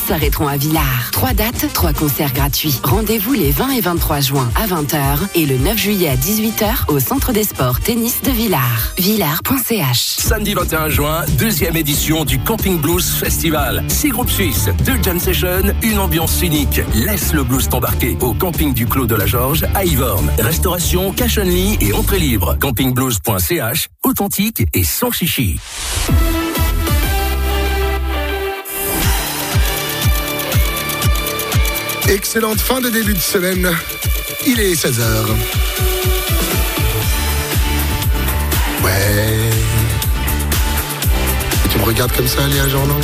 s'arrêteront à Villars. 3 dates, 3 concerts gratuits. Rendez-vous les 20 et 23 juin à 20h et le 9 juillet à 18h au Centre des Sports Tennis de Villars. Villars.ch. Samedi 21 juin, 2e édition du Camping Blues Festival. 6 groupes suisses, 2 jam sessions, une ambiance unique. Laisse le blues t'embarquer au camping du Clos de la George à Yvorne. Restauration, cash only et entrée libre. Campingblues.ch, authentique et sans chichi. Excellente fin de début de semaine. Il est 16h. Ouais. Et tu me regardes comme ça, Léa Jordan?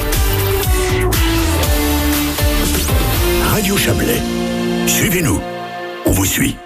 Radio Chablais. Suivez-nous. On vous suit.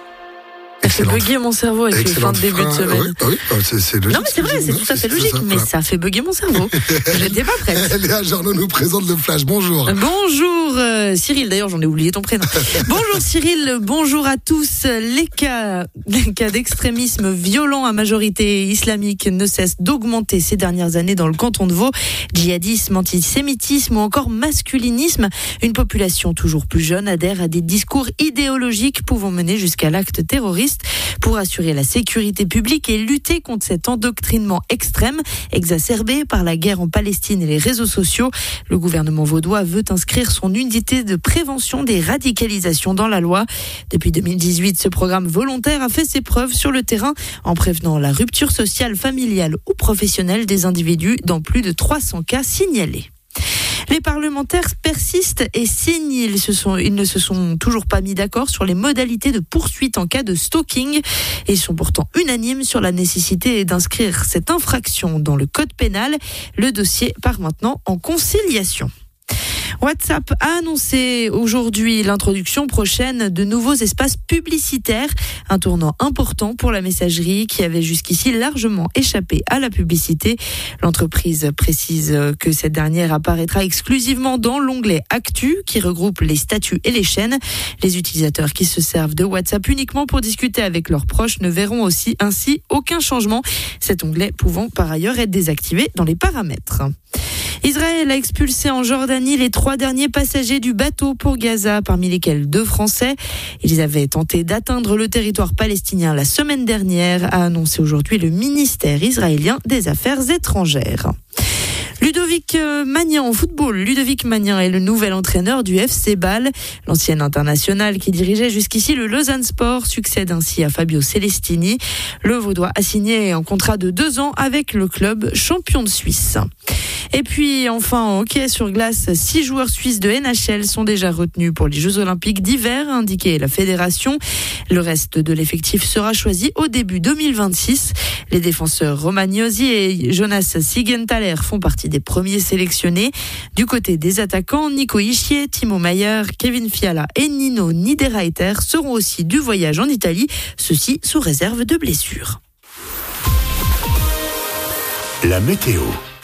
Ça fait bugger mon cerveau avec les fins de début de semaine. Oui, c'est logique. Non, mais c'est vrai, c'est tout à fait logique, mais ça fait bugger mon cerveau. Je n'étais pas prête. Léa Jordan nous présente le flash. Bonjour. Bonjour Cyril, d'ailleurs j'en ai oublié ton prénom. Bonjour Cyril, bonjour à tous. Les cas d'extrémisme violent à majorité islamique ne cessent d'augmenter ces dernières années dans le canton de Vaud. Djihadisme, antisémitisme ou encore masculinisme. Une population toujours plus jeune adhère à des discours idéologiques pouvant mener jusqu'à l'acte terroriste. Pour assurer la sécurité publique et lutter contre cet endoctrinement extrême exacerbé par la guerre en Palestine et les réseaux sociaux, le gouvernement vaudois veut inscrire son unité de prévention des radicalisations dans la loi. Depuis 2018, ce programme volontaire a fait ses preuves sur le terrain en prévenant la rupture sociale, familiale ou professionnelle des individus dans plus de 300 cas signalés. Les parlementaires persistent et signent. Ils ne se sont toujours pas mis d'accord sur les modalités de poursuite en cas de stalking. Ils sont pourtant unanimes sur la nécessité d'inscrire cette infraction dans le code pénal. Le dossier part maintenant en conciliation. WhatsApp a annoncé aujourd'hui l'introduction prochaine de nouveaux espaces publicitaires, un tournant important pour la messagerie qui avait jusqu'ici largement échappé à la publicité. L'entreprise précise que cette dernière apparaîtra exclusivement dans l'onglet Actu qui regroupe les statuts et les chaînes. Les utilisateurs qui se servent de WhatsApp uniquement pour discuter avec leurs proches ne verront ainsi aucun changement, cet onglet pouvant par ailleurs être désactivé dans les paramètres. Israël a expulsé en Jordanie les 3 derniers passagers du bateau pour Gaza, parmi lesquels 2 Français. Ils avaient tenté d'atteindre le territoire palestinien la semaine dernière, a annoncé aujourd'hui le ministère israélien des Affaires étrangères. Ludovic Magnan en football. Ludovic Magnan est le nouvel entraîneur du FC Bâle. L'ancien international qui dirigeait jusqu'ici le Lausanne Sport succède ainsi à Fabio Celestini. Le Vaudois a signé un contrat de 2 ans avec le club champion de Suisse. Et puis enfin en hockey sur glace, 6 joueurs suisses de NHL sont déjà retenus pour les Jeux Olympiques d'hiver, a indiqué la fédération. Le reste de l'effectif sera choisi au début 2026. Les défenseurs Romagnosi et Jonas Siegenthaler font partie des premiers sélectionnés. Du côté des attaquants, Nico Hischier, Timo Maier, Kevin Fiala et Nino Niederreiter seront aussi du voyage en Italie, ceci sous réserve de blessures. La météo.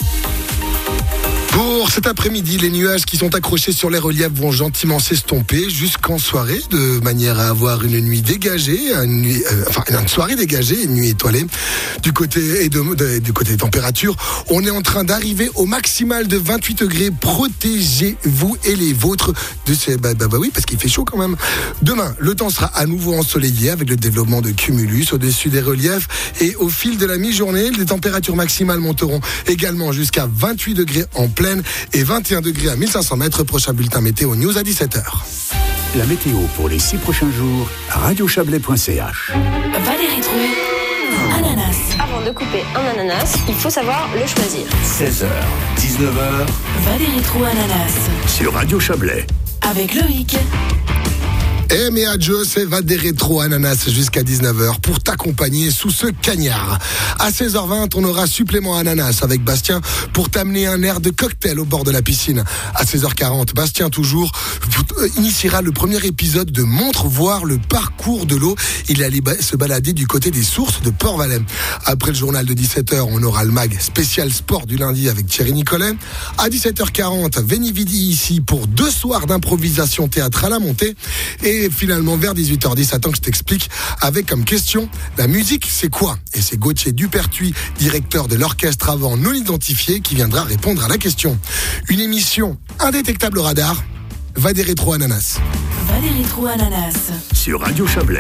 Pour cet après-midi, les nuages qui sont accrochés sur les reliefs vont gentiment s'estomper jusqu'en soirée, de manière à avoir une nuit dégagée, une soirée dégagée, une nuit étoilée. Du côté des températures, on est en train d'arriver au maximal de 28 degrés. Protégez-vous et les vôtres de ces... oui, parce qu'il fait chaud quand même. Demain, le temps sera à nouveau ensoleillé avec le développement de cumulus au-dessus des reliefs. Et au fil de la mi-journée, les températures maximales monteront également jusqu'à 28 degrés en pleine et 21 degrés à 1500 mètres. Prochain bulletin météo news à 17h. La météo pour les 6 prochains jours à radiochablais.ch. Valérie Trou, ananas. Avant de couper un ananas, il faut savoir le choisir. 16h, 19h. Valérie Trou, ananas. Sur Radio Chablais. Avec Loïc. Et mais adieu, c'est va des rétro ananas jusqu'à 19h pour t'accompagner sous ce cagnard. À 16h20, on aura supplément ananas avec Bastien pour t'amener un air de cocktail au bord de la piscine. À 16h40, Bastien toujours initiera le premier épisode de Montre voir le parcours de l'eau. Il allait se balader du côté des sources de Port-Valais. Après le journal de 17h, on aura le mag spécial sport du lundi avec Thierry Nicolet. À 17h40, Veni Vidi ici pour 2 soirs d'improvisation théâtrale à monter. Et Et finalement, vers 18h10, attends que je t'explique, avec comme question, la musique, c'est quoi? Et c'est Gauthier Dupertuis, directeur de l'orchestre avant non identifié, qui viendra répondre à la question. Une émission indétectable au radar. Va des rétro ananas. Va des rétro ananas. Sur Radio Chablais.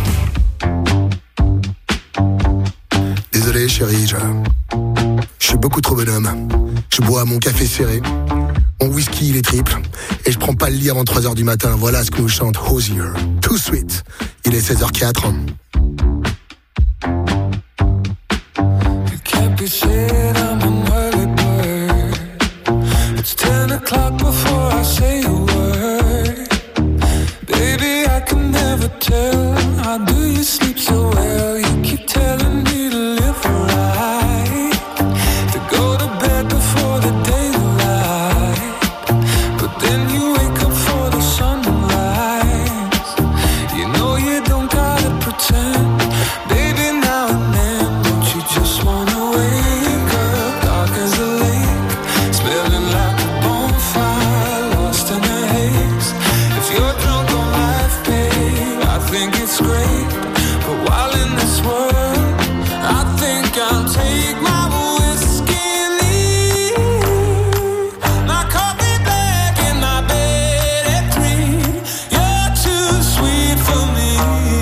Désolé chérie, je suis beaucoup trop bonhomme. Je bois mon café serré, mon whisky il est triple, et je prends pas le lit avant 3h du matin. Voilà ce que nous chante Hozier. Too sweet. Il est 16h04. It's 10 o'clock before I say a word. Baby, I can never tell. How do you sleep so well? You keep telling me to live right, to go to bed before the daylight, but then you wake up for the sunrise. You know you don't gotta pretend. Baby, now and then, don't you just wanna wake up dark as a lake, smelling like a bonfire, lost in the haze. If you're drunk on life, babe, I think it's great. But while in this world, I think I'll take my whiskey and leave. My coffee black and my bed at 3. You're too sweet for me.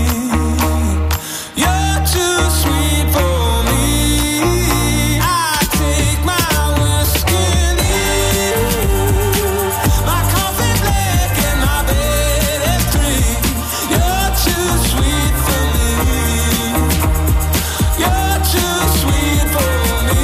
You're too sweet for me. I take my whiskey and leave. My coffee black and my bed at 3. You're too sweet for me. You're too sweet for me.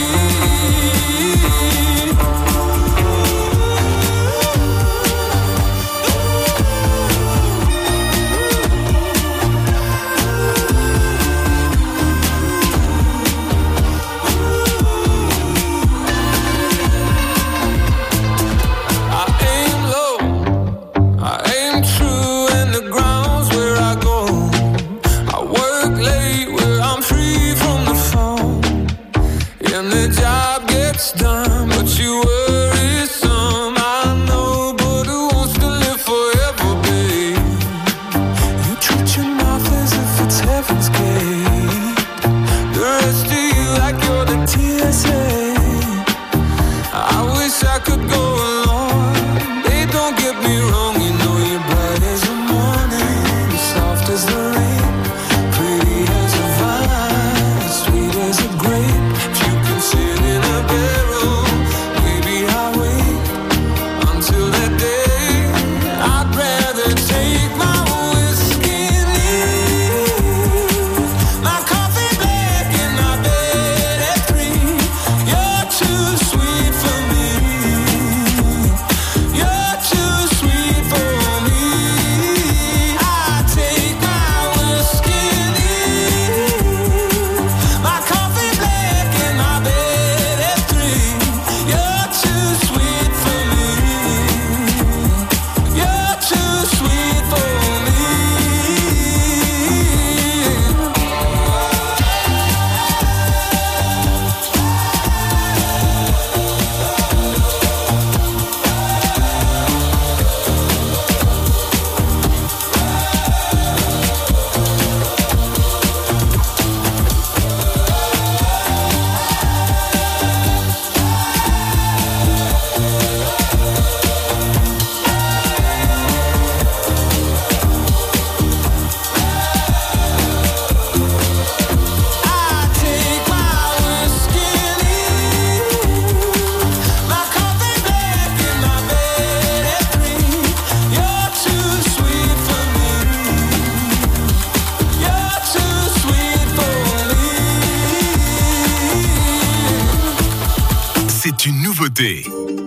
I aim low, I aim true, and the ground's where I go. I work late where I'm free from the phone, and the job gets done, but you worry some. I know, but who wants to live forever, babe? You treat your mouth as if it's heaven's gate. The rest of you like you're the TSA. I wish I could go along. They don't get me wrong, you know you're bright as the morning, soft as the rain, pretty as a vine, sweet as a grape. If you can sit in a barrel, maybe I'll wait until that day. I'd rather take my whiskey and leave. My coffee black and my bed at 3. You're too sweet for me. You're too sweet for me. I take my whiskey and leave. My coffee black and my bed at 3. You're too sweet for me. You're too sweet for me. I take my whiskey and leave. My coffee black and my bed at 3. You're too sweet for me. You're too sweet for me. C'est une nouveauté.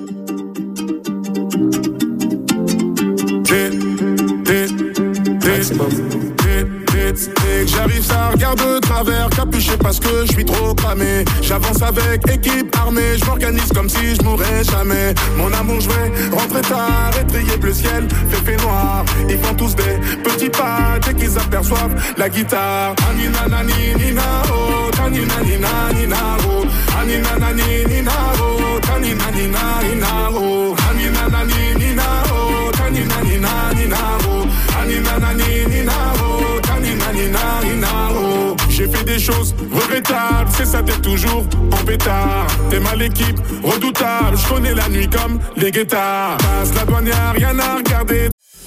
J'arrive, ça regarde de travers, capuché parce que je suis trop cramé. J'avance avec équipe armée, je m'organise comme si je mourrais jamais. Mon amour, je vais rentrer tard, étrier bleu ciel, fait noir. Ils font tous des petits pas dès qu'ils aperçoivent la guitare. Anina nani nina oh, tanina nina nina oh, anina nani nina oh, tanina nina nina oh, anina nani nina oh, tanina nina nina oh, anina Impétable, c'est ça, t'es toujours en pétard. T'es mal équipe, redoutable. Je connais la nuit comme les guettards. Passe la douane, y'a rien à regarder.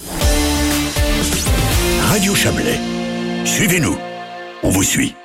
Radio Chablais. Suivez-nous. On vous suit.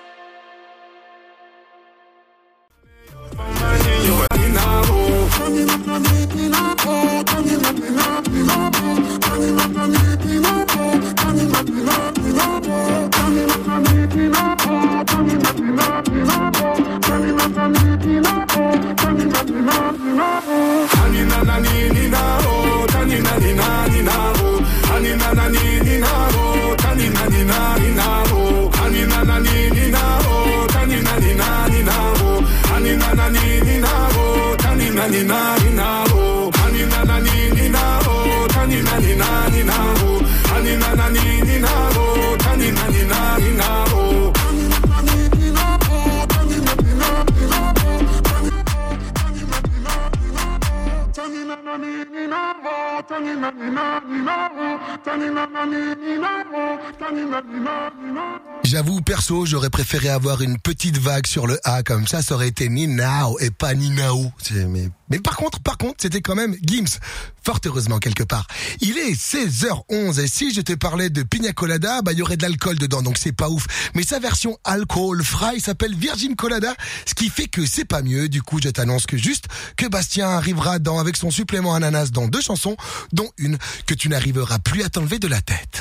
J'avoue, perso, j'aurais préféré avoir une petite vague sur le A, comme ça aurait été Ninao et pas Ninao. Mais par contre, c'était quand même Gims. Fort heureusement, quelque part. Il est 16h11 et si je te parlais de Pina Colada, il y aurait de l'alcool dedans, donc c'est pas ouf. Mais sa version alcool fry s'appelle Virgin Colada, ce qui fait que c'est pas mieux. Du coup, je t'annonce que Bastien arrivera avec son supplément ananas dans 2 chansons, dont une que tu n'arriveras plus à t'enlever de la tête.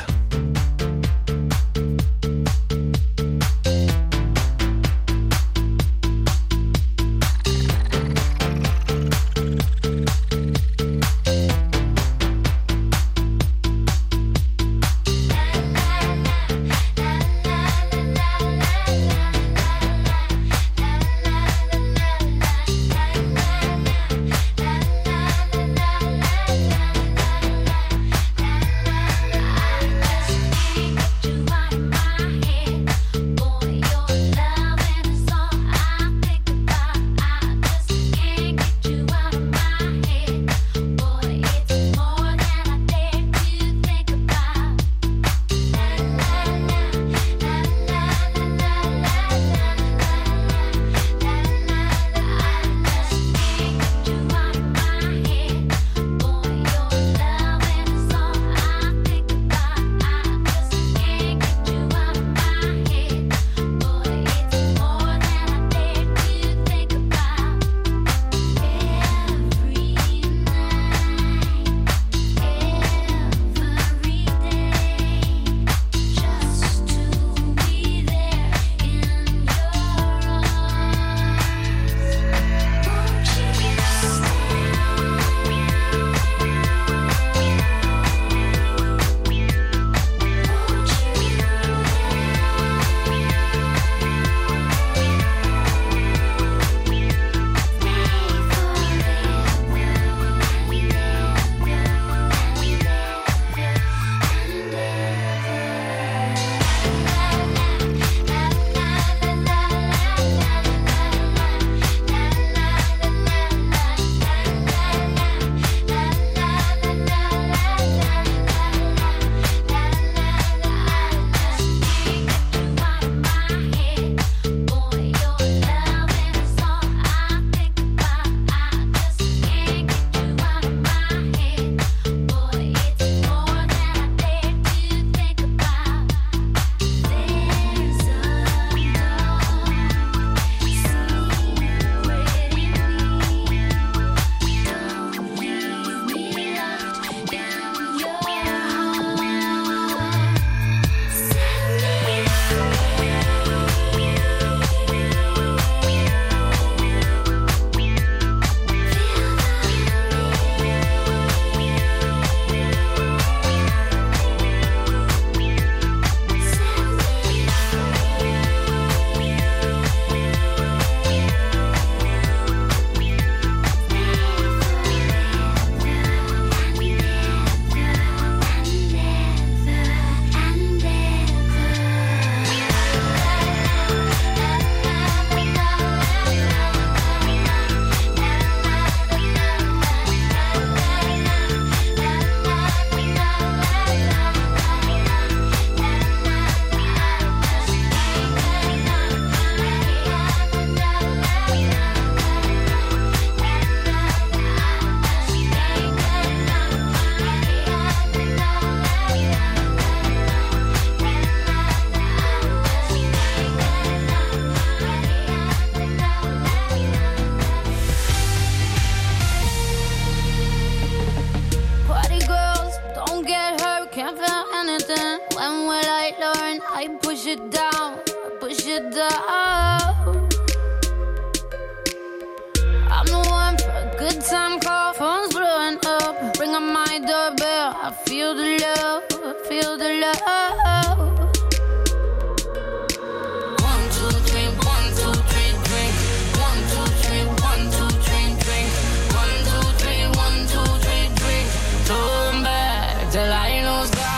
can't feel anything. When will I learn? I push it down, push it down. I'm the one for a good time call. Phone's blowing up, ring on my doorbell. I feel the love, I feel the love. 1, 2, 3, 1, 2, 3, drink. 1, 2, 3, 1, 2, 3, drink. 1, 2, 3, 1, 2, 3, drink. Turn back till I lose God.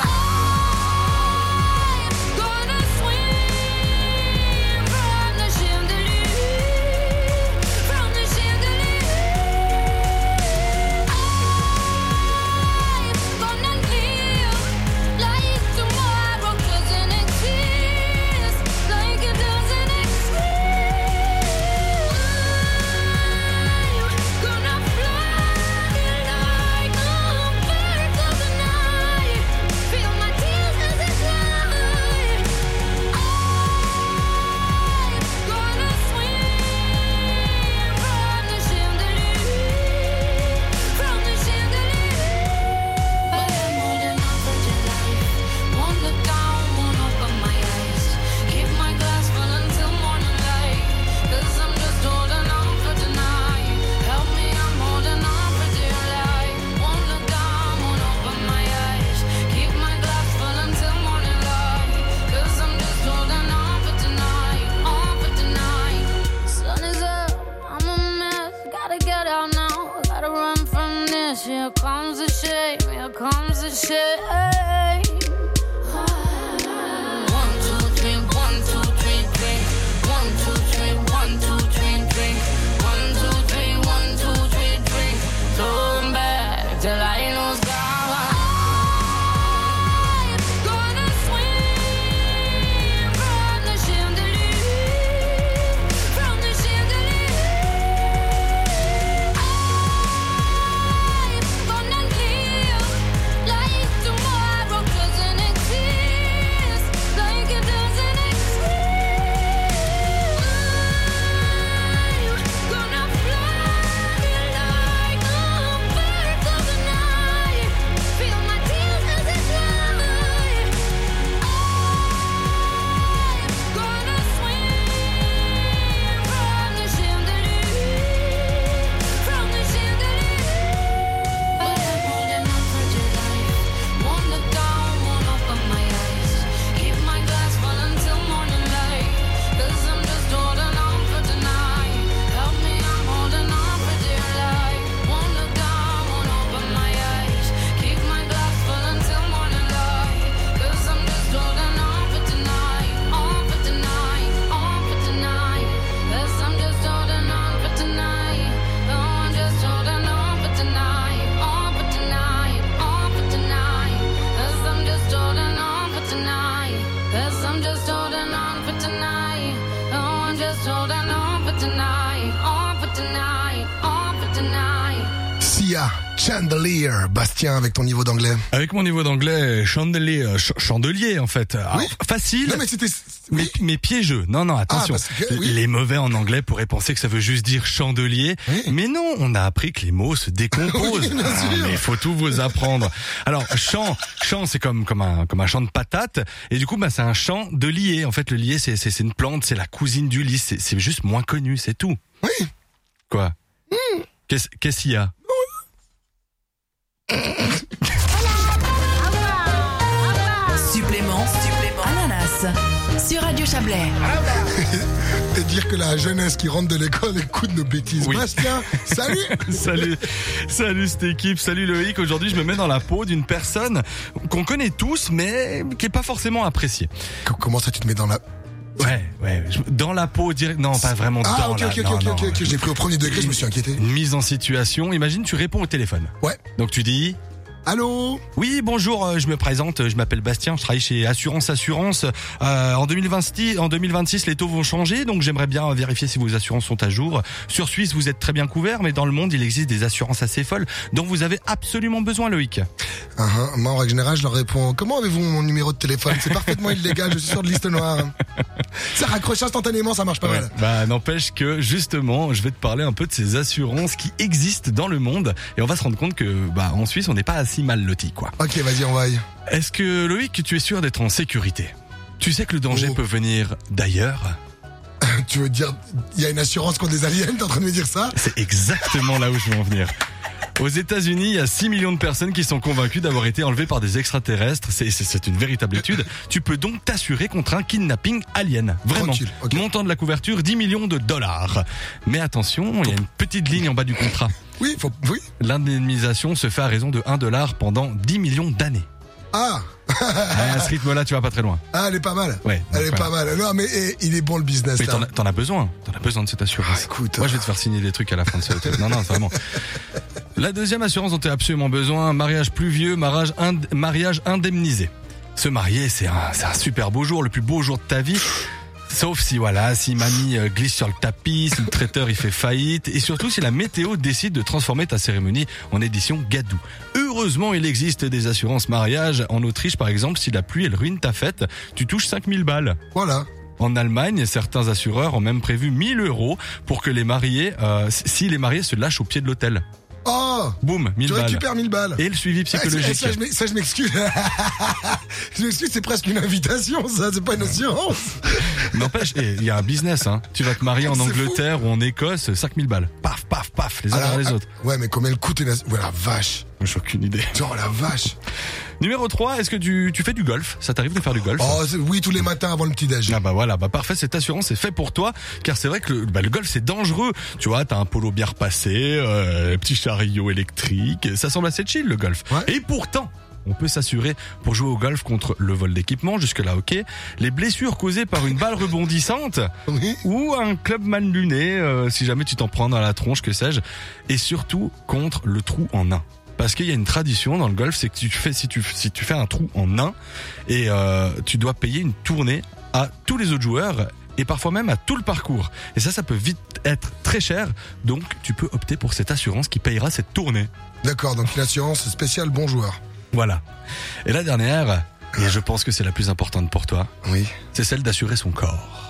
Here comes the shame, here comes the shame. 1, 2, 3, 1, 2, 3, drink. 1, 2, 3, 1, 2, 3, drink. 1, 2, 3, 1, 2, 3, drink. Turn back till I lose God. Chandelier, Bastien, avec ton niveau d'anglais. Avec mon niveau d'anglais, chandelier en fait. Oui. Alors, facile. Non mais c'était... Oui. Mais piégeux. Non, attention. Oui. Les mauvais en anglais pourraient penser que ça veut juste dire chandelier. Oui. Mais non, on a appris que les mots se décomposent. Oui, mais il faut tout vous apprendre. Alors, champ, c'est comme un champ de patates. Et du coup, c'est un chandelier. En fait, le lier, c'est une plante, c'est la cousine du lys. C'est juste moins connu, c'est tout. Oui. Quoi? Qu'est-ce qu'il y a? Supplément, ananas sur Radio Chablais. Et dire que la jeunesse qui rentre de l'école écoute nos bêtises. Oui. Bastien, salut. Salut cette équipe, salut Loïc. Aujourd'hui, je me mets dans la peau d'une personne qu'on connaît tous, mais qui est pas forcément appréciée. Comment ça, tu te mets dans la... Ouais. Dans la peau, non, pas vraiment dans ok, la... ok. J'ai pris au premier degré, je me suis inquiété. Une mise en situation. Imagine, tu réponds au téléphone. Ouais. Donc tu dis... Allô? Oui, bonjour, je me présente, je m'appelle Bastien, je travaille chez Assurance. En 2026, les taux vont changer, donc j'aimerais bien vérifier si vos assurances sont à jour. Sur Suisse, vous êtes très bien couverts, mais dans le monde, il existe des assurances assez folles dont vous avez absolument besoin, Loïc. Moi, en règle générale, je leur réponds, comment avez-vous mon numéro de téléphone? C'est parfaitement illégal, je suis sur de liste noire. Ça raccroche instantanément, ça marche pas mal. Bah, n'empêche que, justement, je vais te parler un peu de ces assurances qui existent dans le monde. Et on va se rendre compte que, en Suisse, on n'est pas si mal loti, quoi. Ok, vas-y, on va y. Est-ce que, Loïc, tu es sûr d'être en sécurité? Tu sais que le danger peut venir d'ailleurs? Tu veux dire, il y a une assurance contre les aliens, t'es en train de me dire ça? C'est exactement là où je veux en venir. Aux États-Unis, il y a 6 millions de personnes qui sont convaincues d'avoir été enlevées par des extraterrestres. C'est une véritable étude. Tu peux donc t'assurer contre un kidnapping alien. Vraiment. Okay. Montant de la couverture, 10 millions de dollars. Mais attention, il y a une petite ligne en bas du contrat. Oui. L'indemnisation se fait à raison de $1 pendant 10 millions d'années. Ah. À ce rythme-là, tu vas pas très loin. Ah, elle est pas mal. Ouais. Elle est pas mal. Non, mais il est bon le business. Mais là. T'en as besoin. T'en as besoin de cette assurance. Écoute, moi, je vais te faire signer des trucs à la fin de ce truc. Non, vraiment. La deuxième assurance dont tu as absolument besoin, mariage pluvieux, mariage indemnisé. Se marier, c'est un super beau jour, le plus beau jour de ta vie. Sauf si mamie glisse sur le tapis, si le traiteur il fait faillite et surtout si la météo décide de transformer ta cérémonie en édition gadou. Heureusement, il existe des assurances mariage. En Autriche, par exemple, si la pluie elle ruine ta fête, tu touches 5000 balles. Voilà. En Allemagne, certains assureurs ont même prévu 1000 € pour que les mariés, si les mariés se lâchent au pied de l'hôtel. Oh! Boum, 1000 balles. Tu récupères 1000 balles. Et le suivi psychologique. Ça, je m'excuse. Je m'excuse, c'est presque une invitation, ça, c'est pas une assurance. N'empêche, il y a un business, hein. Tu vas te marier en Angleterre ou en Écosse, 5000 balles. Paf, paf, paf, les uns vers les autres. Ouais, mais combien elle coûte une assurance? Ouais, la vache. J'ai aucune idée. Genre, la vache. Numéro 3, est-ce que tu fais du golf? Ça t'arrive de faire du golf? Oh, oui, tous les matins avant le petit-déj. Ah voilà, parfait, cette assurance est faite pour toi, car c'est vrai que le golf c'est dangereux. Tu vois, t'as un polo bien repassé, petit chariot électrique, ça semble assez chill le golf. Ouais. Et pourtant, on peut s'assurer pour jouer au golf contre le vol d'équipement, jusque-là ok, les blessures causées par une balle rebondissante ou un club mal luné, si jamais tu t'en prends dans la tronche, que sais-je, et surtout contre le trou en nain. Parce qu'il y a une tradition dans le golf, c'est que si tu fais un trou en nain et tu dois payer une tournée à tous les autres joueurs et parfois même à tout le parcours. Et ça peut vite être très cher, donc tu peux opter pour cette assurance qui payera cette tournée. D'accord, donc une assurance spéciale bon joueur. Voilà. Et la dernière, et je pense que c'est la plus importante pour toi, oui, c'est celle d'assurer son corps.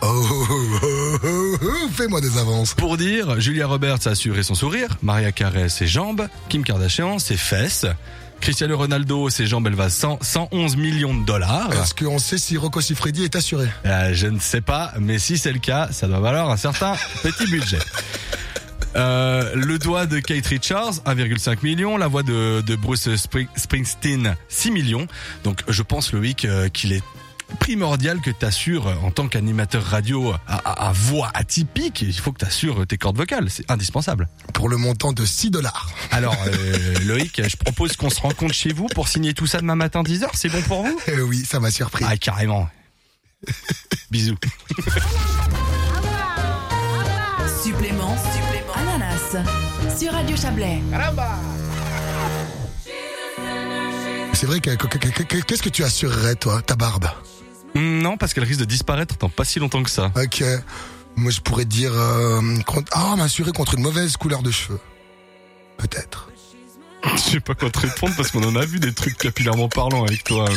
Fais-moi des avances. Pour dire, Julia Roberts a assuré son sourire, Mariah Carey ses jambes, Kim Kardashian ses fesses, Cristiano Ronaldo ses jambes, elle va 111 millions de dollars. Est-ce qu'on sait si Rocco Siffredi est assuré? Je ne sais pas, mais si c'est le cas, ça doit valoir un certain petit budget. Le doigt de Kate Richards, 1,5 million. La voix de Bruce Springsteen, 6 millions. Donc je pense, Loïc, qu'il est primordial que tu assures en tant qu'animateur radio à voix atypique, il faut que tu assures tes cordes vocales, c'est indispensable. Pour le montant de $6. Alors Loïc, je propose qu'on se rencontre chez vous pour signer tout ça demain matin 10h, c'est bon pour vous? Oui, ça m'a surpris. Ah carrément. Bisous. Supplément Ananas sur Radio Chablais. C'est vrai qu'est-ce que tu assurerais toi, ta barbe? Non, parce qu'elle risque de disparaître dans pas si longtemps que ça. Ok. Moi je pourrais dire m'assurer contre une mauvaise couleur de cheveux. Peut-être. Je sais pas quoi te répondre parce qu'on en a vu des trucs capillairement parlant avec toi.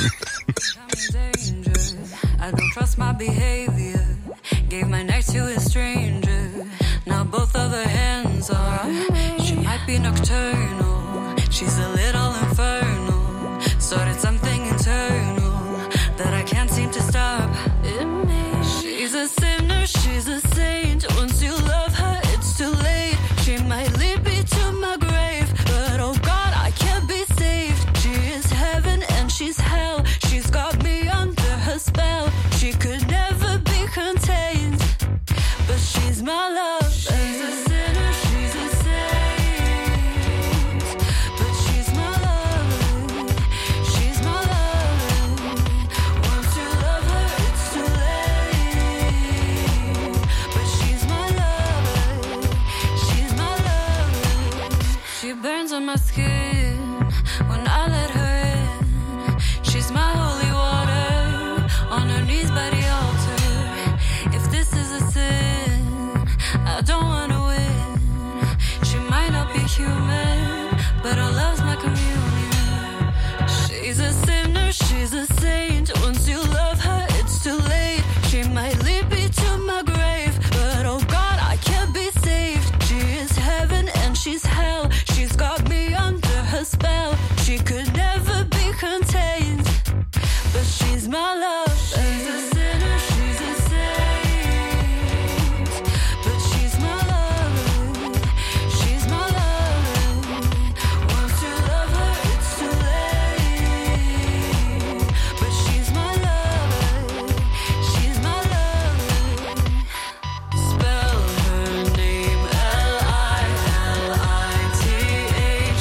I don't trust my behavior. Gave my neck to a stranger. Now both of her hands are. She might be nocturnal. She's a little infernal. Started something internal that I can't seem to stop. She's a sinner, she's a saint. Once you love her, it's too late. She might lead me to my grave, but oh God, I can't be saved. She is heaven and she's hell. She's got me under her spell. She could never be contained, but she's my love. She's a sinner, she's a saint, but she's my She could never be contained, but she's my love. She's a sinner, she's a saint, but she's my love. She's my love. Once you love her, it's too late, but she's my love. She's my love. Spell her name Lilith.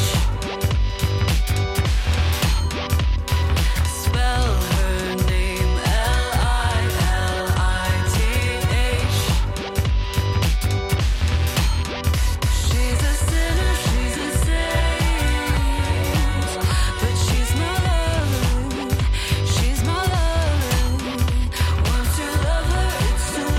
Spell her name Lilith. She's a sinner, she's a saint, but she's my love. She's my love. Once you love her, it's too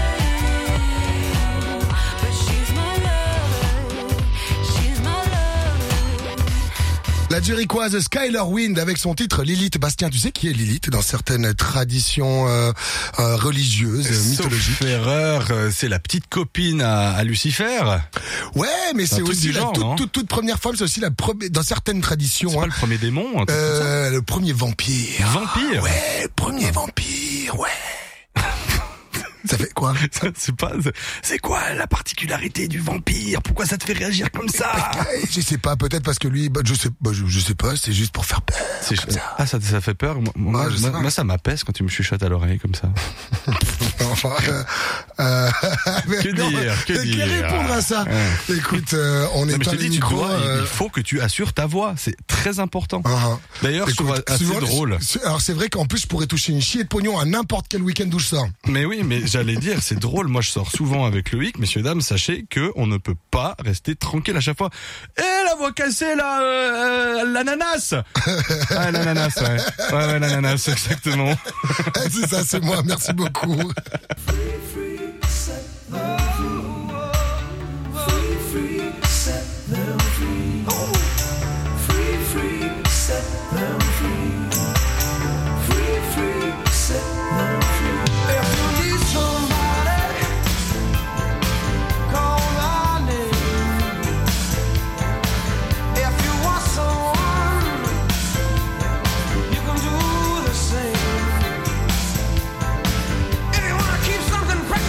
late, but she's my love. She's my love. La Jérichoise Skyler Wind avec son titre Lilith. Bastien, tu sais qui est Lilith dans certaines traditions religieuses, mythologiques? Sauf erreur, c'est la petite copine à Lucifer. Ouais, mais C'est un c'est truc aussi du la genre, non toute première femme, c'est aussi la première, dans certaines traditions. C'est pas le premier démon, un truc comme ça. Le premier vampire. Vampire? Ouais, le premier vampire, ouais. Ça fait quoi? C'est quoi la particularité du vampire? Pourquoi ça te fait réagir comme ça? Je sais pas, peut-être parce que lui, je sais pas, c'est juste pour faire peur. Ah, ça fait peur? Moi, ça m'apaise quand tu me chuchotes à l'oreille comme ça. Que dire? Que répondre à ça? Ouais. Écoute, on est pas les micros. Il faut que tu assures ta voix, c'est très important. D'ailleurs, je trouve assez drôle. Alors c'est vrai qu'en plus je pourrais toucher une chier de pognon à n'importe quel week-end où je sors. Mais oui, mais j'allais dire, c'est drôle. Moi, je sors souvent avec Loïc, messieurs dames. Sachez que on ne peut pas rester tranquille à chaque fois. La voix cassée là, l'ananas. Ah, l'ananas, ouais, l'ananas, exactement. C'est ça, c'est moi. Merci beaucoup. Keep something precious.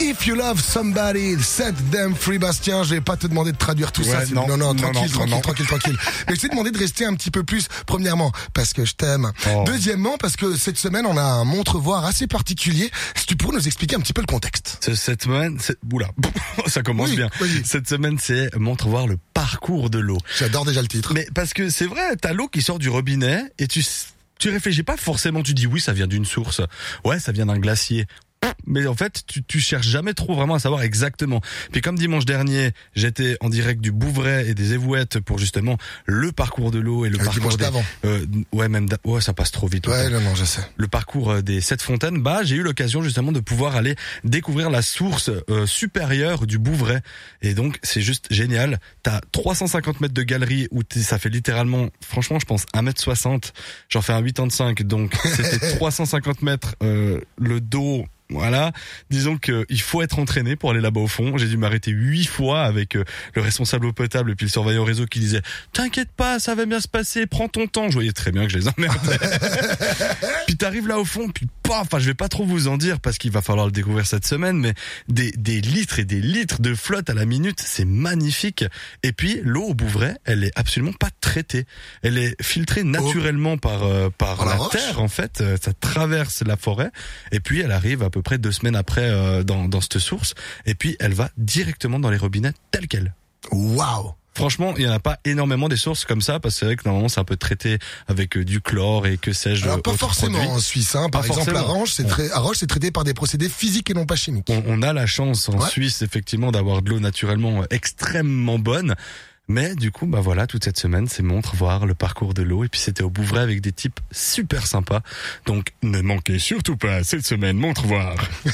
If you love somebody, set them free. Bastien, je vais pas te demander de traduire tout ça. Non, Tranquille. Mais je t'ai demandé de rester un petit peu plus. Premièrement, parce que je t'aime. Deuxièmement, parce que cette semaine, on a un montre-voir assez particulier. Si tu pourrais nous expliquer un petit peu le contexte. Cette semaine, ça commence bien. Oui. Cette semaine, c'est montre-voir le parcours de l'eau. J'adore déjà le titre. Mais parce que c'est vrai, t'as l'eau qui sort du robinet et tu réfléchis pas forcément, tu dis oui, ça vient d'une source. Ouais, ça vient d'un glacier. Mais en fait, tu cherches jamais trop vraiment à savoir exactement. Puis comme dimanche dernier, j'étais en direct du Bouvray et des Évouettes pour justement le parcours de l'eau et le parcours d'avant. Ça passe trop vite. Ouais, non, je sais. Le parcours des 7 fontaines, j'ai eu l'occasion justement de pouvoir aller découvrir la source supérieure du Bouvray. Et donc, c'est juste génial. T'as 350 mètres de galerie où ça fait littéralement, franchement, je pense 1m60. J'en fais un 85, donc c'était 350 mètres, le dos. Voilà, disons que il faut être entraîné pour aller là-bas au fond. J'ai dû m'arrêter 8 fois avec le responsable eau potable et puis le surveillant réseau qui disait « T'inquiète pas, ça va bien se passer, prends ton temps ». Je voyais très bien que je les emmerdais. Puis t'arrives là au fond, puis je vais pas trop vous en dire parce qu'il va falloir le découvrir cette semaine, mais des litres et des litres de flotte à la minute, c'est magnifique. Et puis l'eau au Bouvray, elle est absolument pas traitée. Elle est filtrée naturellement par la terre en fait. Ça traverse la forêt et puis elle arrive à peu près 2 semaines après dans cette source et puis elle va directement dans les robinets telle quelle. Waouh. Franchement, il y en a pas énormément des sources comme ça parce que c'est vrai que normalement c'est un peu traité avec du chlore et que sais-je. Alors pas forcément produits. En Suisse, par exemple à Roche, c'est traité par des procédés physiques et non pas chimiques. On a la chance en Suisse effectivement d'avoir de l'eau naturellement extrêmement bonne. Mais du coup, toute cette semaine, c'est voir le parcours de l'eau. Et puis c'était au Bouvray avec des types super sympas. Donc ne manquez surtout pas cette semaine, montre voir.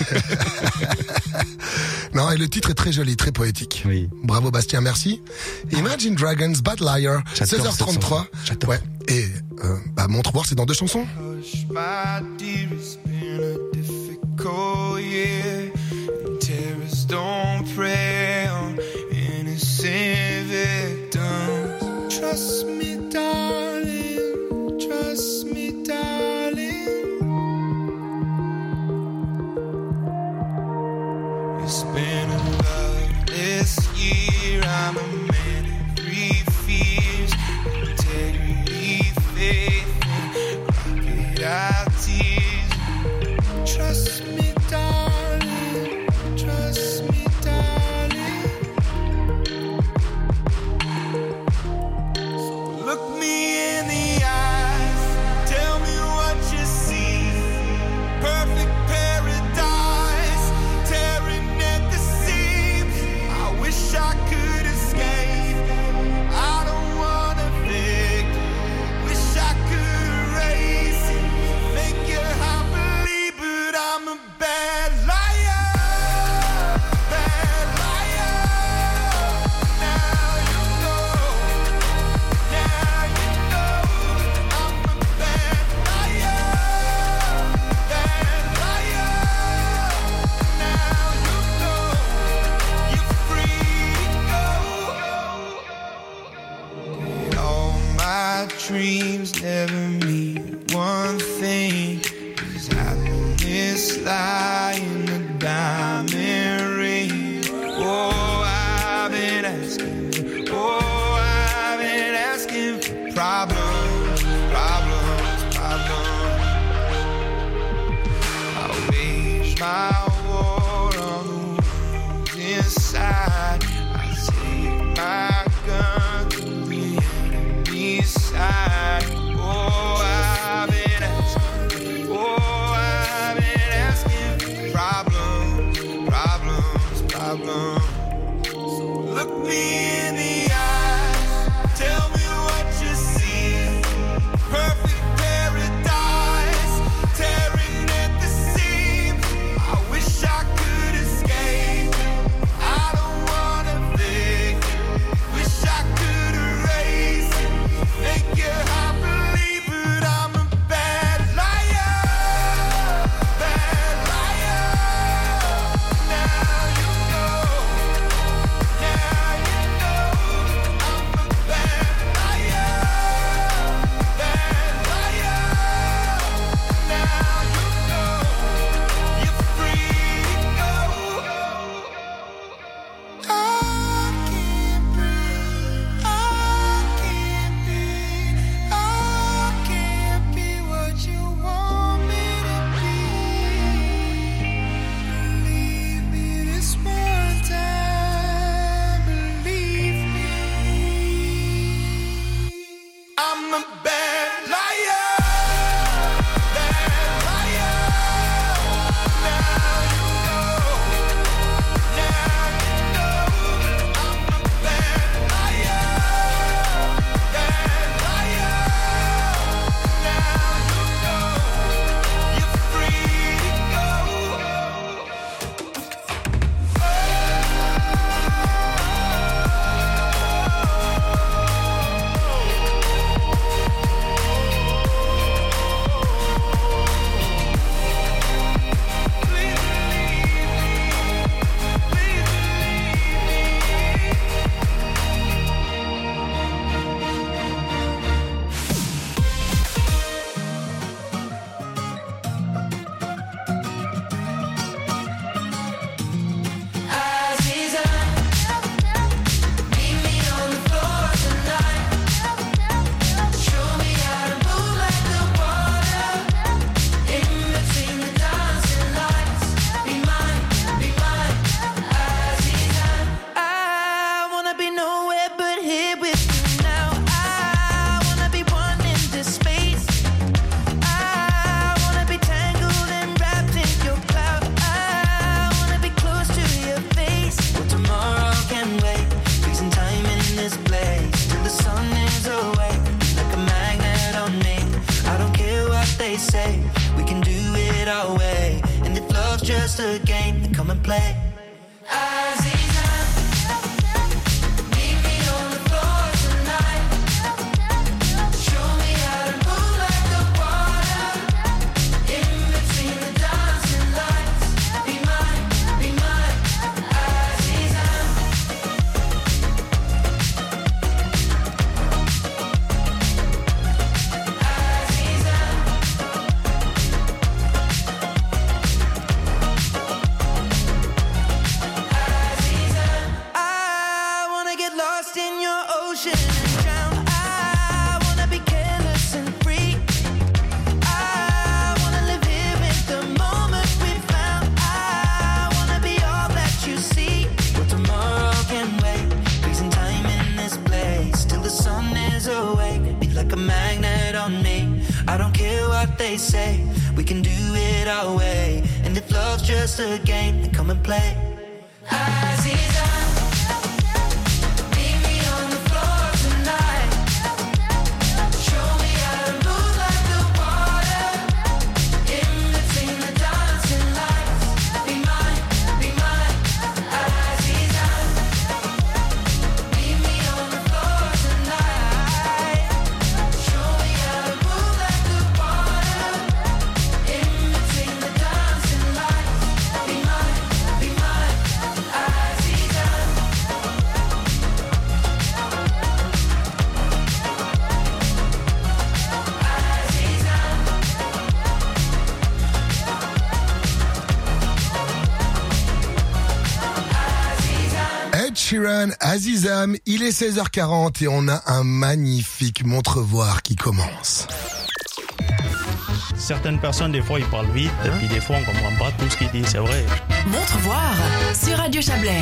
Non, et le titre est très joli, très poétique. Oui. Bravo Bastien, merci. Imagine Dragons, Bad Liar, 16h33. J'adore. Ouais. Et montre voir, c'est dans 2 chansons. Trust me, darling. Trust me, darling. It's been a loveless year. I'm a man of 3 fears: integrity, faith, and crocodile tears. Trust me, darling. Trust me, darling. Look me in the eyes, tell me what you see. Perfect paradise, tearing at the seams. I wish I could escape. I don't wanna think. Wish I could erase it. Make your heart believe, but I'm a bad liar. Bad liar. Now you know. Now you know I'm a bad liar. Bad liar. Now you know you're free to go. All my dreams never mean one thing. Is happiness lie in the diamond ring? Oh, I've been asking. Oh, I've been asking for problems, problems, problems. I wage my war on the wounds inside. I take my gun to the enemy's side. Oh, I've been asking. Oh, I've been asking for problems, problems, problems. So look me in the eyes, tell me what you see. Perfect paradise, tearing at the seams. I wish I could escape. I don't wanna a bad liar. Just a game, then come and play. They say we can do it our way, and if love's just a game, then come and play. Sheeran, Azizam, il est 16h40 et on a un magnifique montre-voir qui commence. Certaines personnes, des fois, ils parlent vite, et puis des fois, on comprend pas tout ce qu'ils disent, c'est vrai. Montre-voir sur Radio Chablais.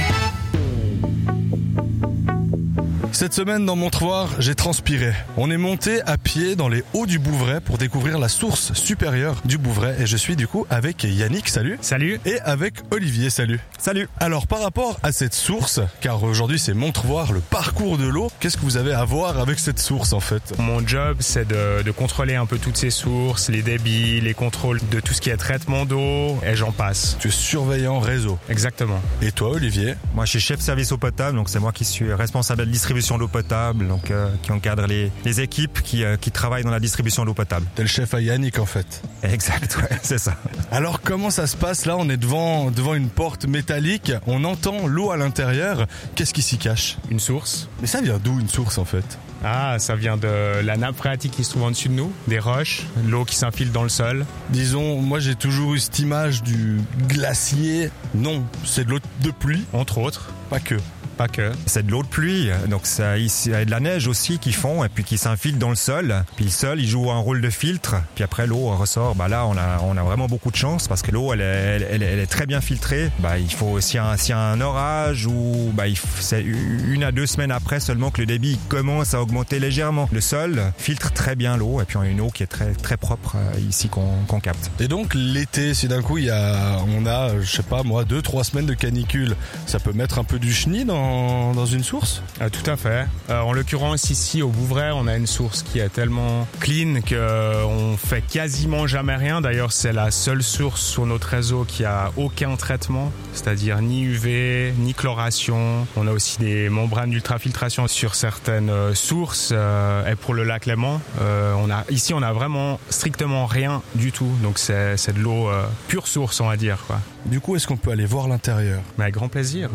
Cette semaine dans Montre-voir, j'ai transpiré. On est monté à pied dans les hauts du Bouvray pour découvrir la source supérieure du Bouvray et je suis du coup avec Yannick, salut. Salut. Et avec Olivier, salut. Salut. Alors par rapport à cette source, car aujourd'hui c'est Montre-voir, le parcours de l'eau, qu'est-ce que vous avez à voir avec cette source en fait? Mon job c'est de contrôler un peu toutes ces sources, les débits, les contrôles de tout ce qui est traitement d'eau et j'en passe. Tu es surveillant réseau. Exactement. Et toi Olivier? Moi je suis chef service eau potable, donc c'est moi qui suis responsable de la distribution d'eau potable, donc qui encadre les équipes qui travaillent dans la distribution d'eau potable. T'es le chef à Yannick en fait. Exact, ouais, c'est ça. Alors comment ça se passe là? On est devant une porte métallique, on entend l'eau à l'intérieur. Qu'est-ce qui s'y cache? Une source. Mais ça vient d'où une source en fait? Ah, ça vient de la nappe phréatique qui se trouve en dessus de nous, des roches, l'eau qui s'infile dans le sol. Disons, moi j'ai toujours eu cette image du glacier. Non, c'est de l'eau de pluie. Entre autres. Pas que. pas que. C'est de l'eau de pluie, donc il y a de la neige aussi qui fond et puis qui s'infiltre dans le sol. Puis le sol, il joue un rôle de filtre. Puis après, l'eau ressort. Là, on a vraiment beaucoup de chance parce que l'eau, elle est très bien filtrée. Il faut s'il y a un orage ou c'est 1 à 2 semaines après seulement que le débit commence à augmenter légèrement. Le sol filtre très bien l'eau et puis on a une eau qui est très très propre ici qu'on capte. Et donc l'été, si d'un coup on a, je sais pas moi, 2-3 semaines de canicule, ça peut mettre un peu du chenille dans une source ? Tout à fait. En l'occurrence ici au Bouvray, on a une source qui est tellement clean qu'on fait quasiment jamais rien. D'ailleurs, c'est la seule source sur notre réseau qui a aucun traitement, c'est-à-dire ni UV, ni chloration. On a aussi des membranes d'ultrafiltration sur certaines sources. Et pour le lac Léman, on a vraiment strictement rien du tout. Donc c'est de l'eau pure source, on va dire, quoi. Du coup, est-ce qu'on peut aller voir l'intérieur ? Mais avec grand plaisir.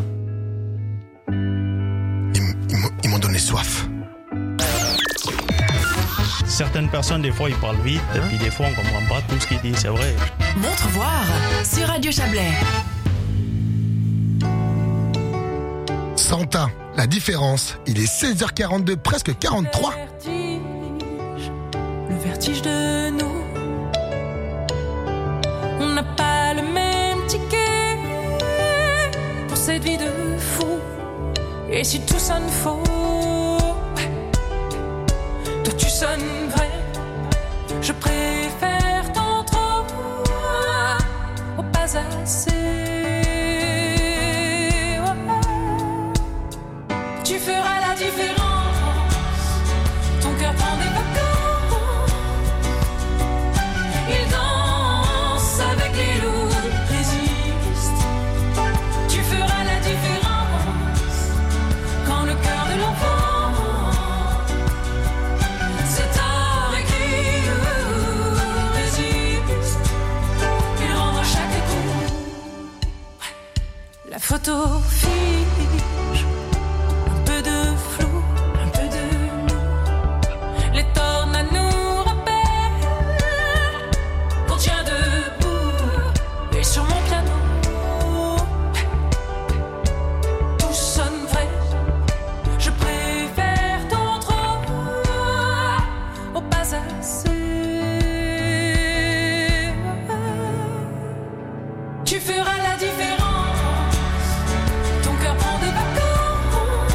Ils m'ont donné soif. Certaines personnes, des fois, ils parlent vite, et puis des fois, on comprend pas tout ce qu'ils disent, c'est vrai. Montre voir sur Radio Chablais. Santa, la différence. Il est 16h42, presque 43. Le vertige de nous. On n'a pas le même ticket pour cette vie de fou. Et si tout sonne faux, toi tu sonnes vrai. Je préfère tant trop au pas assez. Tu feras la différence. Ton cœur prend des vacances. Il danse avec les loups, résiste. Tu feras la différence. Quand le cœur de l'enfant c'est tard écrit, résiste. Il rend à chaque coup. La photo fige. Un peu de flou, un peu de nous. Les tornades nous rappellent qu'on tient debout. Et sur mon piano, tout sonne vrai. Je préfère tant trop au pas assez. Tu feras la différence. Ton cœur prend des vacances.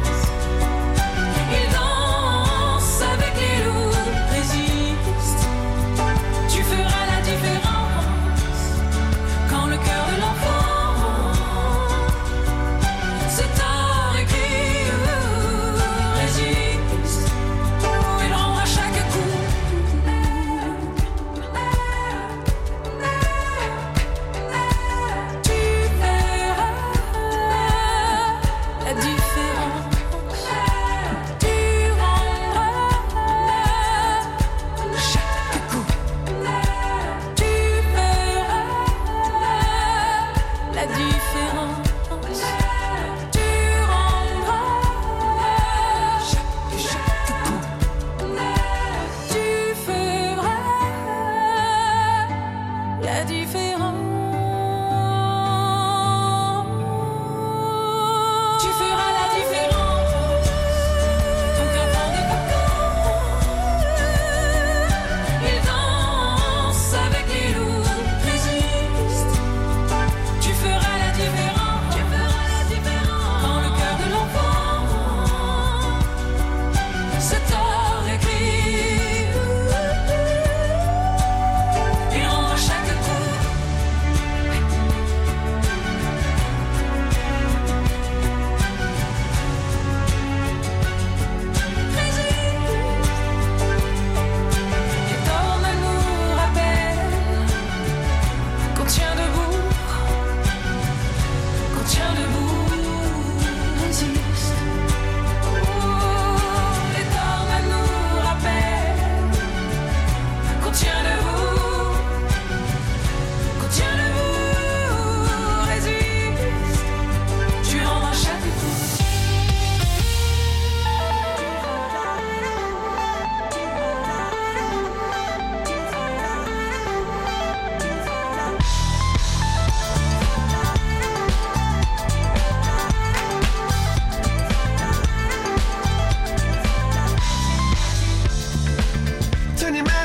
Il danse avec les loups, résiste. Tu feras la différence. Quand le cœur de l'enfant c'est tard écrit, résiste. Il rend à chaque coup.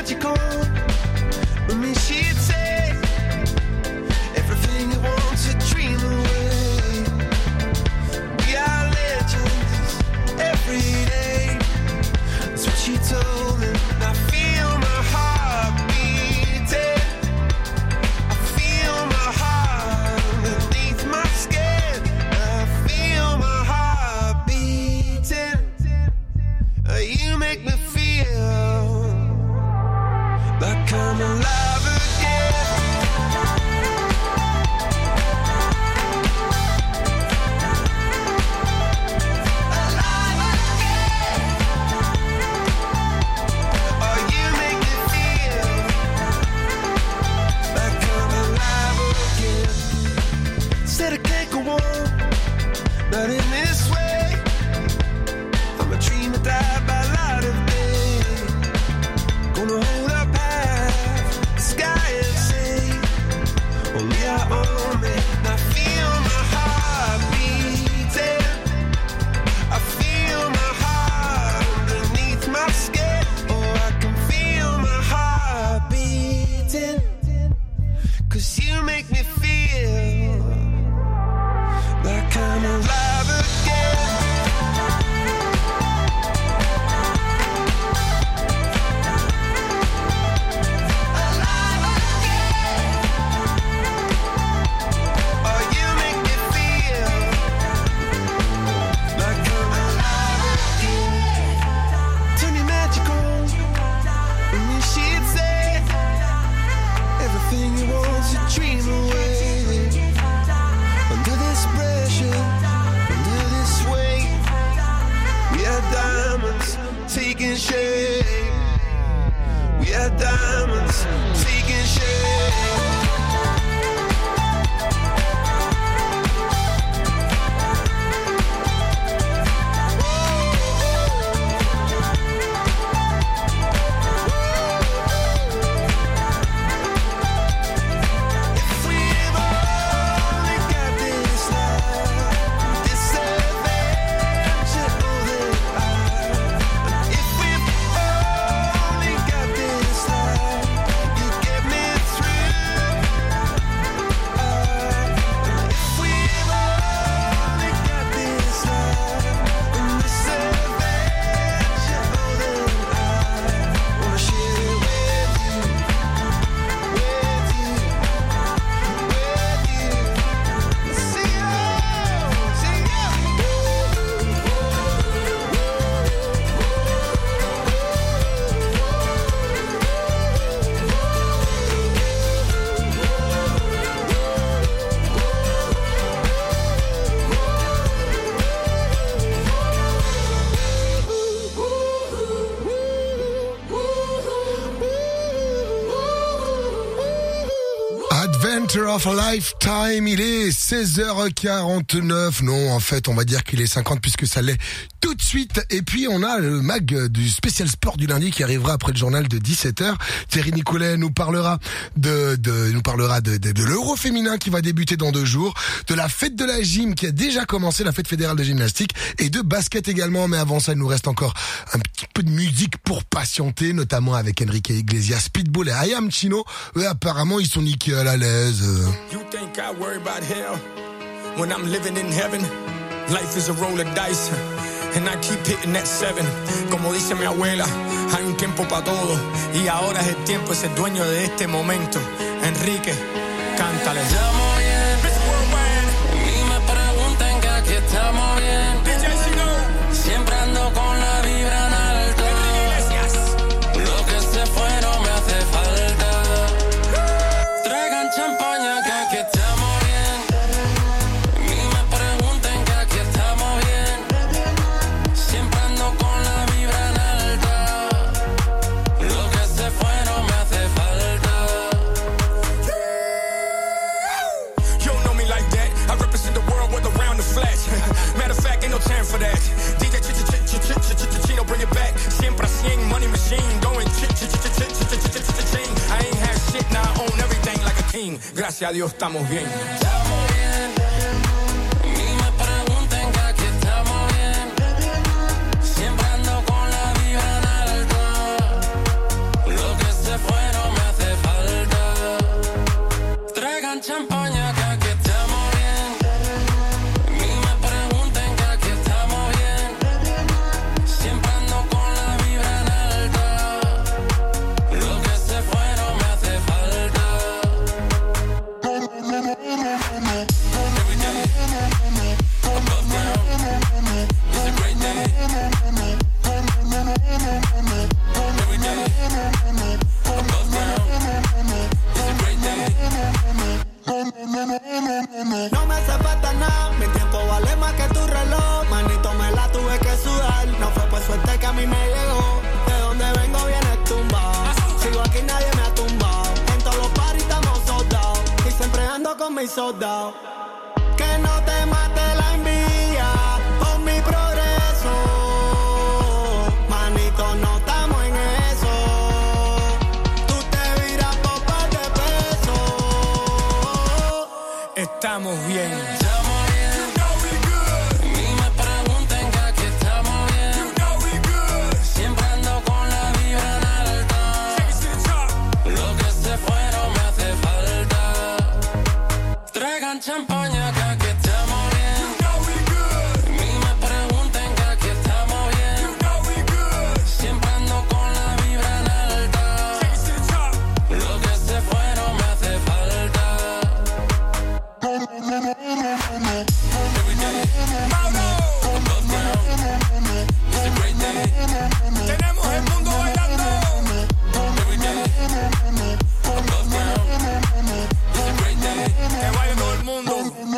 magical. With me she'd say everything you want to dream away. We are legends every day. That's what she told me. I feel my heart beating. I feel my heart beneath my skin. I feel my heart beating. You make me feel like I'm alive again. Alive again. Oh, you make me feel like I'm alive again. Said I can't go on, not in this way. I'm a dreamer died by light of day. Gonna hold up half the sky and say, only I own it. I feel my heart beating. I feel my heart beneath my skin. Oh, I can feel my heart beating. 'Cause you make me feel like I'm alive again. Taking shape, we are diamonds taking shape. If we've only got this life, this adventure, oh, that if we've only got this life, you get me through. If we've only got this life, and this adventure, oh, that I wanna share it with you, with you, with you. See you, see Adventure of a Lifetime, il est 16h49. Non, en fait, on va dire qu'il est 50 puisque ça l'est tout de suite. Et puis, on a le mag du spécial sport du lundi qui arrivera après le journal de 17h. Thierry Nicolet nous parlera de l'Euro féminin qui va débuter dans 2 jours, de la fête de la gym qui a déjà commencé, la fête fédérale de gymnastique, et de basket également. Mais avant ça, il nous reste encore un petit peu de musique pour patienter, notamment avec Enrique Iglesias, Pitbull et I Am Chino. Eux, apparemment, ils sont niqués à la l'aise. You think I worry about hell when I'm living in heaven? Life is a roll of dice and I keep hitting that 7. Como dice mi abuela, hay un tiempo para todo y ahora es el tiempo de ser dueño de este momento. Enrique, cántale. Estamos bien, ni me pregunten que aquí estamos bien. Siempre ando con la vibra en alto. Lo que se fue no me hace falta. Traigan champaña que aquí estamos bien. Ni me pregunten que aquí estamos bien. Siempre ando con la vibra en alta. Lo que se fue no me hace falta. You don't know me like that. I represent the world with around the flash. Matter of fact, ain't no time for that. DJ Chino, bring it back. Siempre a 100, money machine, going chain. I ain't had shit, now I own everything like a king. Gracias a Dios estamos bien. Estamos bien. Ni me pregunten que aquí estamos bien. Siempre ando con la vibra en alto. Lo que me hizo down. Que no te mate la envidia por mi progreso. Manito, no estamos en eso. Tú te viras por par de pesos. Estamos bien. Champaña, que aquí estamos bien. Ni me pregunten que aquí estamos bien. Siempre ando con la vibra en alta. Lo que se fue no me hace falta. Every day, above ground. It's a great day. Tenemos el mundo bailando. Every day, above ground. It's a great day. Que baile todo el mundo.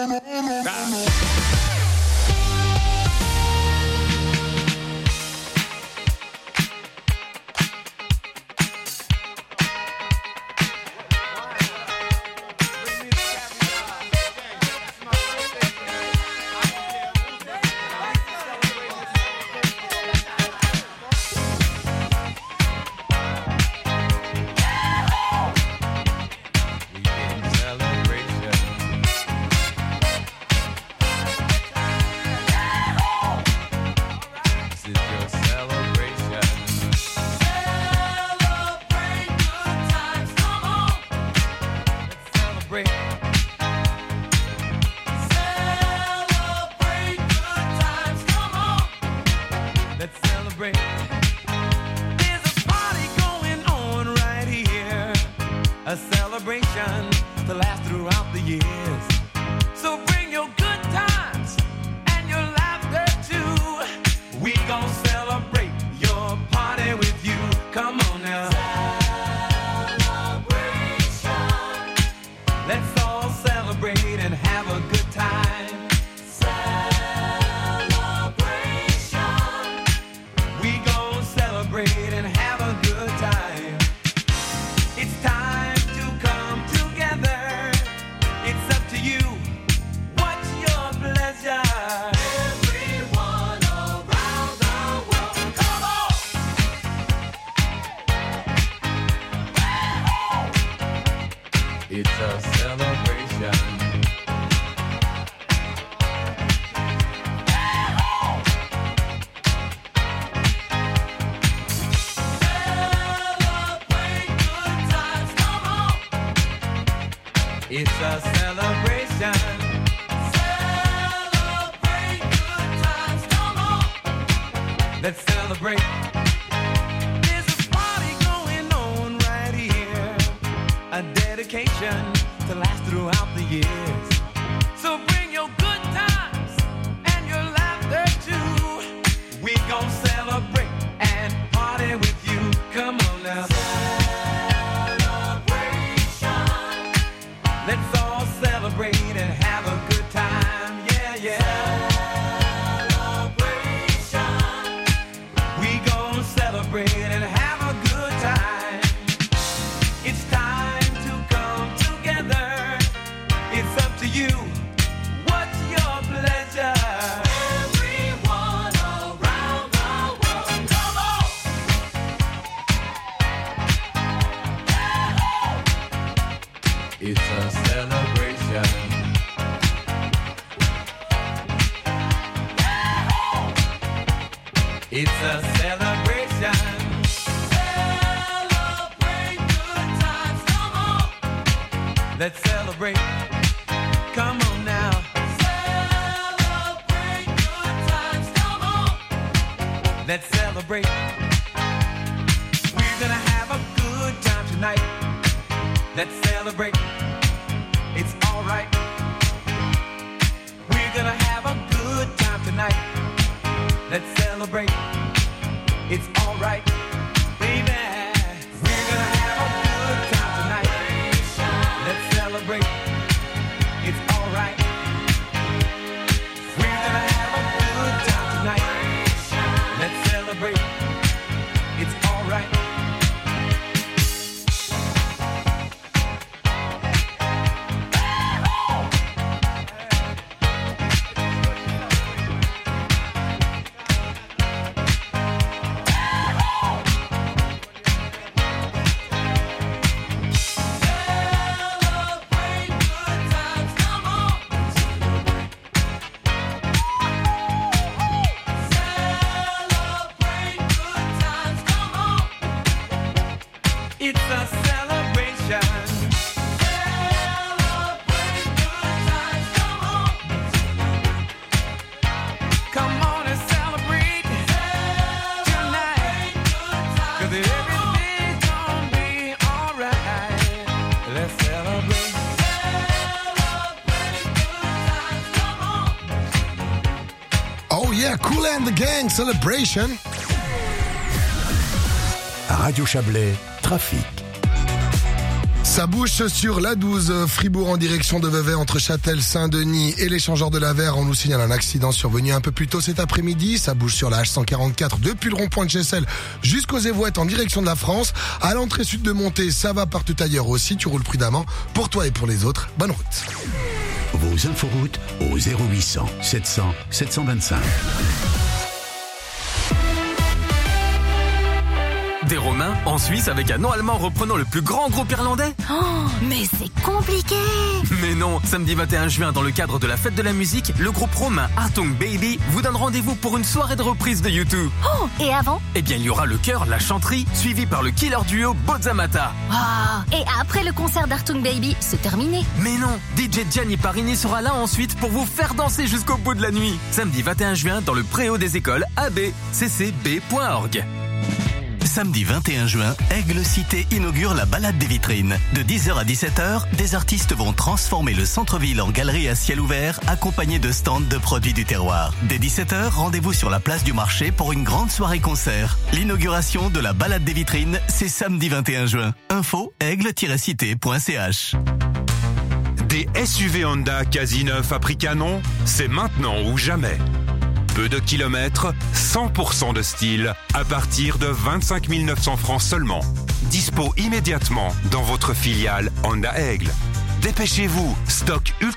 It's a celebration. Celebrate good times, come on. Let's celebrate. There's a party going on right here. A dedication to last throughout the years. So bring your good times and your laughter too. We gon' celebrate and party with you. Come on now. Let's all celebrate and have a good time, yeah, yeah. Celebration. We gon' celebrate and have a good time. It's time to come together. It's up to you. What's your pleasure? Everyone around the world, come on. It's a celebration. It's a celebration. Celebrate good times, come on. Let's celebrate. Come on now. Celebrate good times, come on. Let's celebrate. We're gonna have a good time tonight. Let's celebrate. It's alright. We're gonna have a good time tonight. Let's celebrate. It's alright, baby. We're gonna have a good time tonight. Let's celebrate. It's alright. We're gonna have a good time tonight. Let's celebrate. It's alright. It's a celebration. Come on and celebrate tonight. 'Cause everything's gonna be alright. Let's celebrate. Oh yeah, Kool and the Gang, Celebration. Radio Chablais, trafic. Ça bouge sur l'A12 Fribourg en direction de Vevey entre Châtel, Saint-Denis et l'échangeur de la Verre. On nous signale un accident survenu un peu plus tôt cet après-midi. Ça bouge sur la H144 depuis le rond-point de Chessel jusqu'aux Évouettes en direction de la France. À l'entrée sud de Montée, ça va partout ailleurs aussi. Tu roules prudemment. Pour toi et pour les autres, bonne route. Vos inforoutes au 0800 700 725. Des Romains en Suisse avec un nom allemand reprenant le plus grand groupe irlandais? Oh, mais c'est compliqué! Mais non, samedi 21 juin, dans le cadre de la fête de la musique, le groupe romain Achtung Baby vous donne rendez-vous pour une soirée de reprise de U2. Oh, et avant? Eh bien, il y aura le chœur, la chanterie, suivi par le killer duo Bozzamata. Oh, et après le concert d'Achtung Baby, c'est terminé. Mais non, DJ Gianni Parini sera là ensuite pour vous faire danser jusqu'au bout de la nuit. Samedi 21 juin, dans le préau des écoles abccb.org. Samedi 21 juin, Aigle Cité inaugure la balade des vitrines. De 10h à 17h, des artistes vont transformer le centre-ville en galerie à ciel ouvert, accompagnés de stands de produits du terroir. Dès 17h, rendez-vous sur la place du marché pour une grande soirée concert. L'inauguration de la balade des vitrines, c'est samedi 21 juin. Info aigle-cité.ch. Des SUV Honda quasi neufs à prix canon, c'est maintenant ou jamais. Peu de kilomètres, 100% de style, à partir de 25 900 francs seulement. Dispo immédiatement dans votre filiale Honda Aigle. Dépêchez-vous, stock ultra